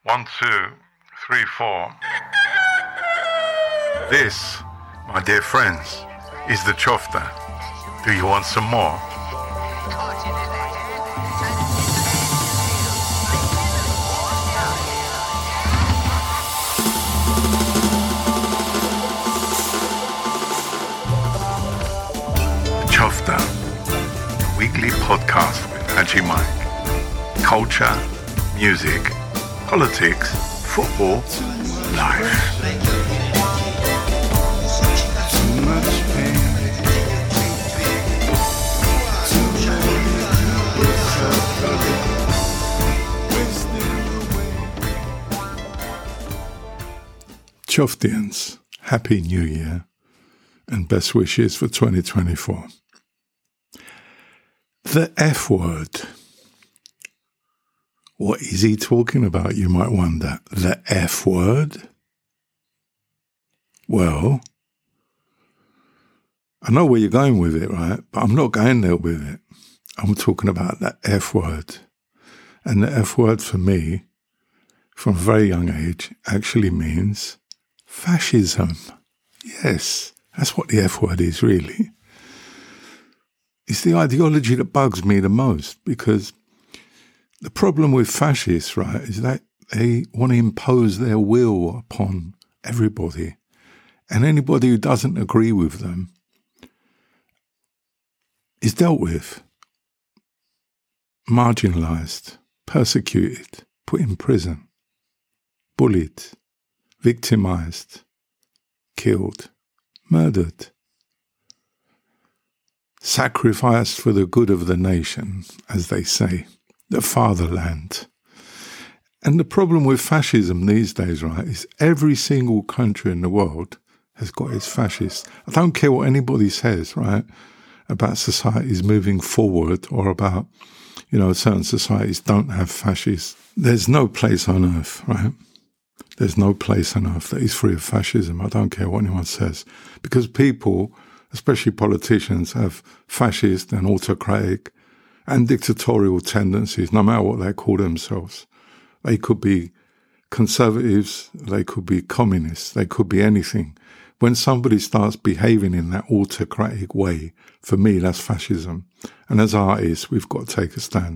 1, 2, 3, 4. This, my dear friends, is the Chofta. Do you want some more? Chofta, a weekly podcast with Haji Mike. Culture, music, politics, football, life. Choftians, Happy New Year and best wishes for 2024. The F word. What is he talking about, you might wonder? The F word? Well, I know where you're going with it, right? But I'm not going there with it. I'm talking about the F word. And the F word for me, from a very young age, actually means fascism. Yes, that's what the F word is, really. It's the ideology that bugs me the most, because the problem with fascists, right, is that they want to impose their will upon everybody. And anybody who doesn't agree with them is dealt with, marginalized, persecuted, put in prison, bullied, victimized, killed, murdered, sacrificed for the good of the nation, as they say, the fatherland. And the problem with fascism these days, right, is every single country in the world has got its fascists. I don't care what anybody says, right, about societies moving forward or about, certain societies don't have fascists. There's no place on earth, right? There's no place on earth that is free of fascism. I don't care what anyone says. Because people, especially politicians, have fascist and autocratic and dictatorial tendencies, no matter what they call themselves. They could be conservatives, they could be communists, they could be anything. When somebody starts behaving in that autocratic way, for me, that's fascism. And as artists, we've got to take a stand.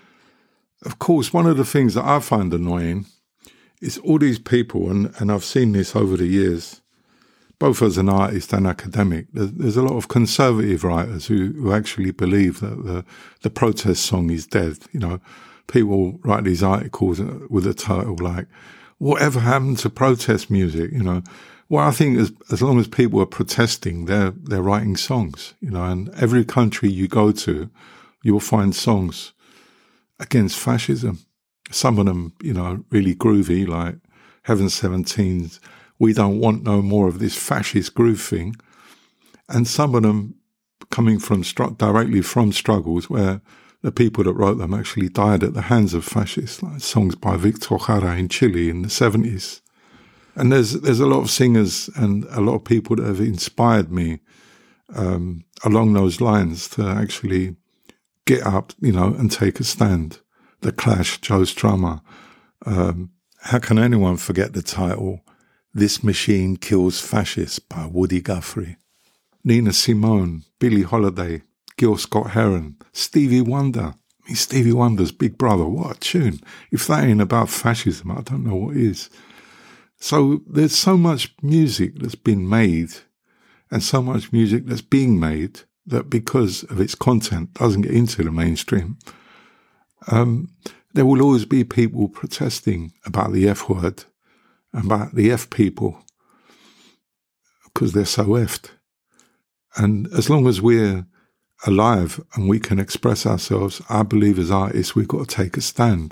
Of course, one of the things that I find annoying is all these people, and I've seen this over the years, both as an artist and academic, there's a lot of conservative writers who actually believe that the protest song is dead. People write these articles with a title like, whatever happened to protest music? Well, I think as long as people are protesting, they're writing songs, and every country you go to, you'll find songs against fascism. Some of them, really groovy, like Heaven 17's We Don't Want No More of This Fascist Groove thing. And some of them coming from directly from struggles where the people that wrote them actually died at the hands of fascists, like songs by Victor Jara in Chile in the 70s. And there's a lot of singers and a lot of people that have inspired me along those lines to actually get up, and take a stand. The Clash, Joe Strummer. How can anyone forget the title, This Machine Kills Fascists by Woody Guthrie? Nina Simone, Billie Holiday, Gil Scott-Heron, Stevie Wonder. Stevie Wonder's Big Brother, what a tune. If that ain't about fascism, I don't know what is. So there's so much music that's been made and so much music that's being made that because of its content doesn't get into the mainstream. There will always be people protesting about the F word, about the F people, because they're so effed. And as long as we're alive and we can express ourselves, I believe as artists we've got to take a stand.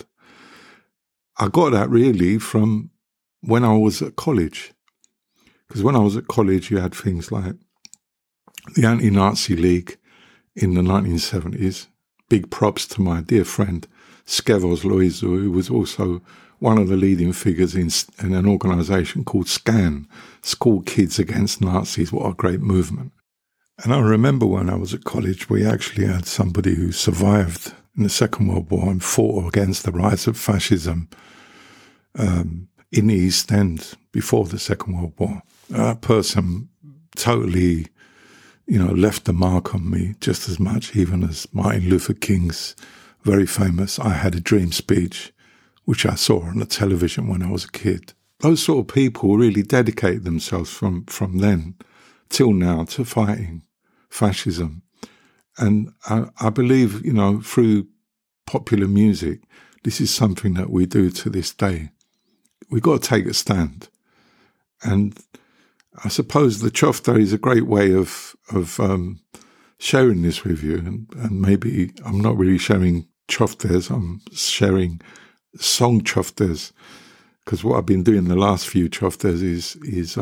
I got that really from when I was at college. Because when I was at college, you had things like the Anti-Nazi League in the 1970s. Big props to my dear friend Skevos Loizu, who was also one of the leading figures in an organisation called SCAN, School Kids Against Nazis. What a great movement. And I remember when I was at college, we actually had somebody who survived in the Second World War and fought against the rise of fascism. in the East End before the Second World War. That person totally, left a mark on me just as much, even as Martin Luther King's very famous "I Had a Dream" speech, which I saw on the television when I was a kid. Those sort of people really dedicate themselves from then till now to fighting fascism. And I believe, through popular music, this is something that we do to this day. We've got to take a stand. And I suppose the Chofta is a great way of sharing this with you. And maybe I'm not really sharing Choftas, I'm sharing song Choftas, because what I've been doing the last few Choftas is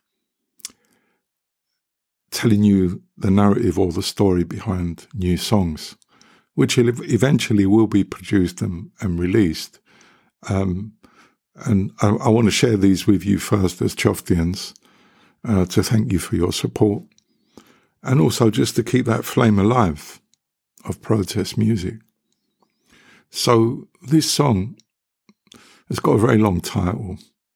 telling you the narrative or the story behind new songs, which eventually will be produced and released. And I want to share these with you first as Choftians, to thank you for your support, and also just to keep that flame alive of protest music. So this song has got a very long title.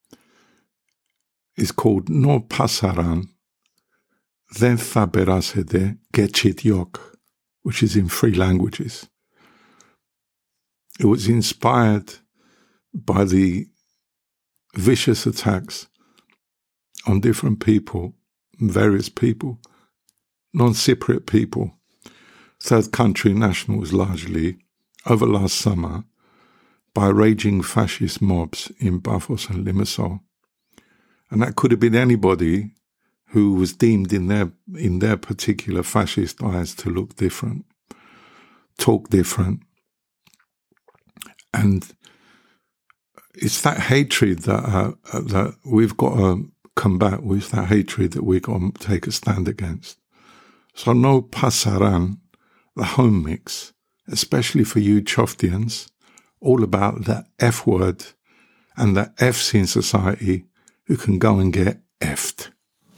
It's called No Pasarán, Δεν θα περάσετε και Chit-Yok, which is in 3 languages. It was inspired by the vicious attacks on different people, various people, non-Cypriot people, third country nationals largely, over last summer by raging fascist mobs in Paphos and Limassol. And that could have been anybody who was deemed in their particular fascist eyes to look different, talk different. And it's that hatred that we've got to combat with, that hatred that we've got to take a stand against. So No Pasarán, the home mix, especially for you Choftians, all about that F word and the Fs in society who can go and get F'd.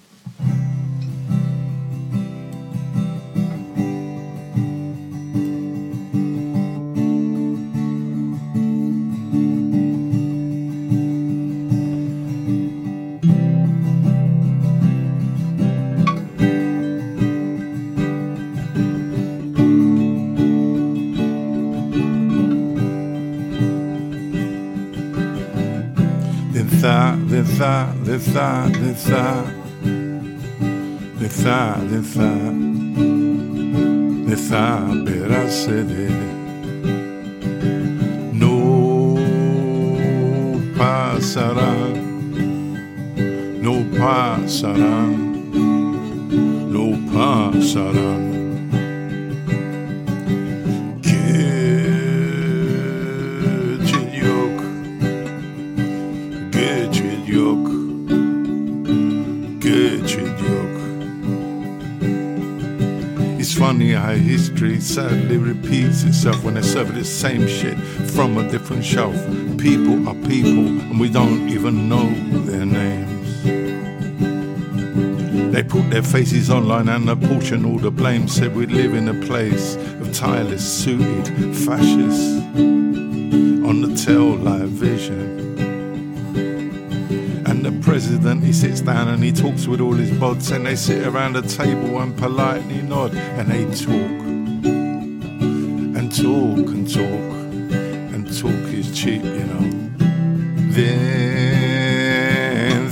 Δεν θα περάσετε. No pasarán, no pasarán, no pasarán. It's funny how history sadly repeats itself when they serve the same shit from a different shelf. People are people and we don't even know their names. They put their faces online and apportion all the blame. Said we'd live in a place of tireless, suited fascists on the tail live vision. And the president, he sits down and he talks with all his bods, and they sit around the table and politely nod, and they talk and talk and talk, and talk is cheap, you know. Δεν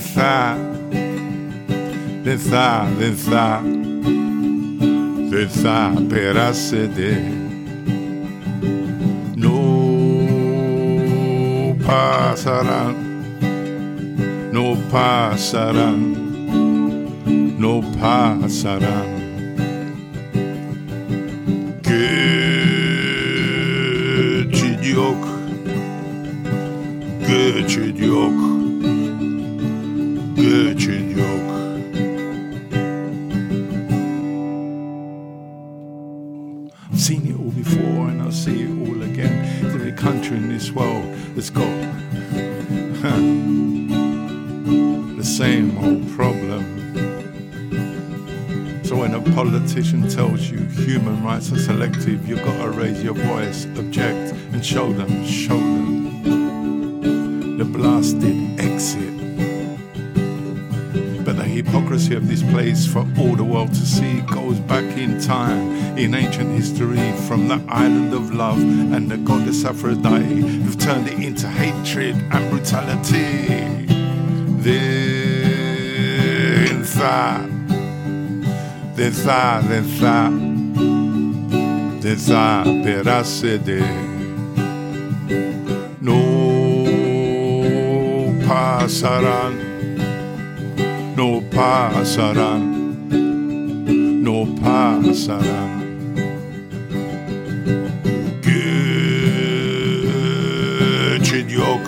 θα περάσετε. No pasarán, no pasarán, no pasarán. Que Chit-Yok, que Chit-Yok, que Chit-Yok. I've seen it all before and I'll see it all again. Every country in this world has got the same old problem. So when a politician tells you human rights are selective, you've got to raise your voice, object, and show them the blast hypocrisy of this place for all the world to see goes back in time, in ancient history, from the island of love and the goddess Aphrodite, who've turned it into hatred and brutality. Desperacede. No pasarán, no pasarán, no pasarán. Göçid yok,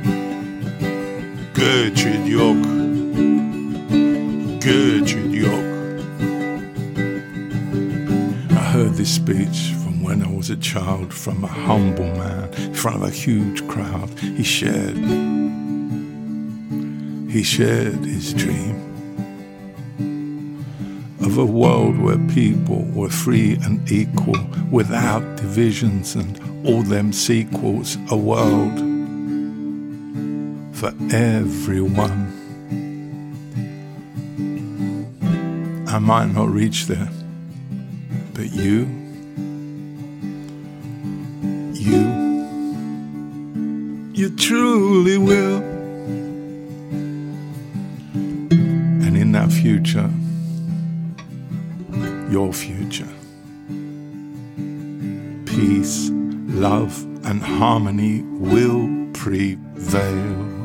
göçid yok, göçid yok. I heard this speech from when I was a child, from a humble man in front of a huge crowd. He shared his dream of a world where people were free and equal, without divisions and all them sequels. A world for everyone. I might not reach there, but you truly will. And in that future, your future, peace, love, and harmony will prevail.